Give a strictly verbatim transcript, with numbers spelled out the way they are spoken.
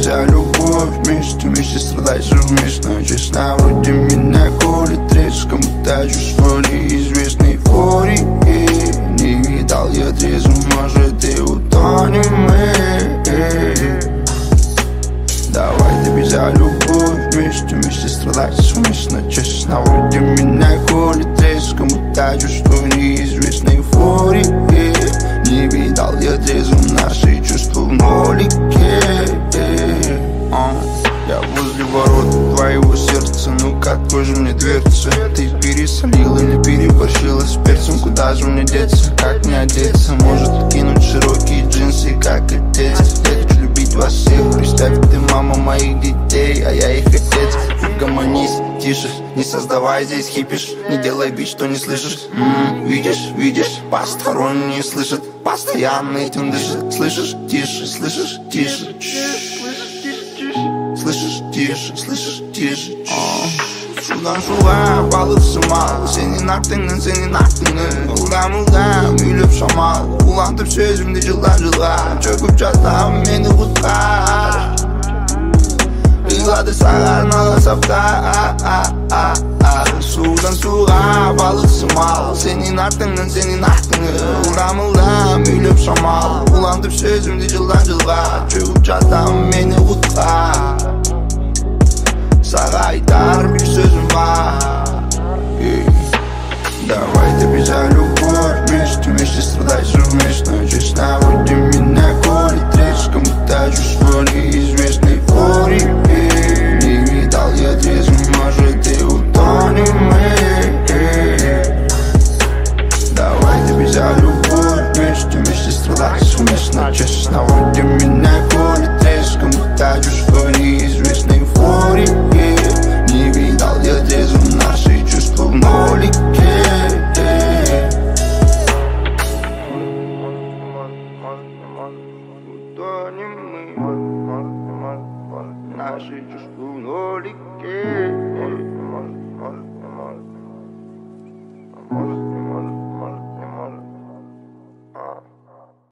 за любовь. Вместе, вместе страдать совместно. Честно, вроде меня колет треск. Кому-то чувство неизвестной эйфории. Не видал я трезвым, может и утонем мы. Давай ты за любовь. Вместе, вместе страдать совместно. Честно, вроде меня колет треск. Кому-то чувство неизвестной эйфории. Не видал я трезвым наши чувства в нолике. Я возле ворот твоего сердца, ну-ка открой же мне дверцу. Ты пересолила или переборщила с перцем? Куда же мне деться, как мне одеться? Может кинуть широкие джинсы, как отец. Я хочу любить вас всех, представь, ты мама моих детей, а я их отец. Угомонись, тише, не создавай здесь хипиш. Не делай вид, что не слышишь. М-м, видишь, видишь, посторонние слышат. Постоянно этим дышит. Слышишь, тише, слышишь, тише. Слышишь, тише, слышишь, тише. Şuradan şuraya balıksın mal. Senin aklının, senin aklını. Ulan ulan, mülüp şamal. Ulantıp sözümde cıllar cıllar. Çöküp çatlam beni kurtar. Rızladı sarar nala saptar. Sudan suğa balıksın mal. Senin aklının, senin aklını. Ulan ulan, mülüp şamal. Ulantıp sözümde cıllar cıllar. Çöküp çatlam beni kurtar. Sana айтар bir sözüm var. Давай ты за любовь. Вместе, вместе страдай совместно. Честно, вроде меня колет треск. Кому-то чувство неизвестной эйфории. Не видал я трезвым, может и утонем мы. Давай ты за любовь. Вместе, вместе страдай совместно. Честно, вроде меня колет треск. Кому-то чувство неизвестной эйфории. Не видал я трезвым наши чувства в нолике. Утонем мы, наши чувства в нолике.